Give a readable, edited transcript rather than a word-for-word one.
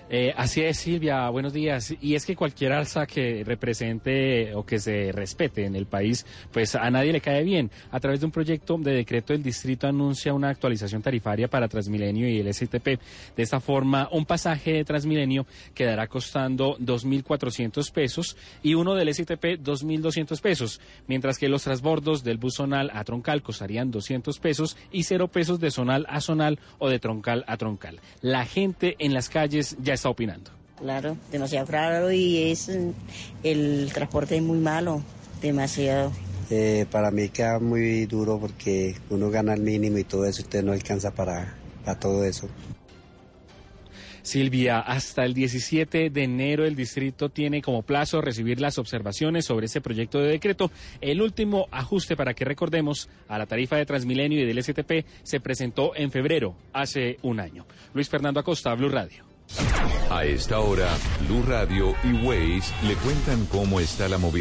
Así es, Silvia, buenos días. Y es que cualquier alza que represente o que se respete en el país, pues a nadie le cae bien. A través de un proyecto de decreto, el distrito anuncia una actualización tarifaria para Transmilenio y el STP. De esta forma, un pasaje de Transmilenio quedará costando 2.400 pesos y uno del STP 2.200 pesos, mientras que los transbordos del bus zonal a troncal costarían 200 pesos y 0 pesos de zonal a zonal o de troncal a troncal. La gente en las calles ya está opinando. Claro, demasiado caro y el transporte es muy malo, demasiado. Para mí queda muy duro porque uno gana el mínimo y todo eso, usted no alcanza para todo eso. Silvia, hasta el 17 de enero el distrito tiene como plazo recibir las observaciones sobre ese proyecto de decreto. El último ajuste, para que recordemos, a la tarifa de Transmilenio y del STP se presentó en febrero, hace un año. Luis Fernando Acosta, Blue Radio. A esta hora, Blue Radio y Waze le cuentan cómo está la movilidad.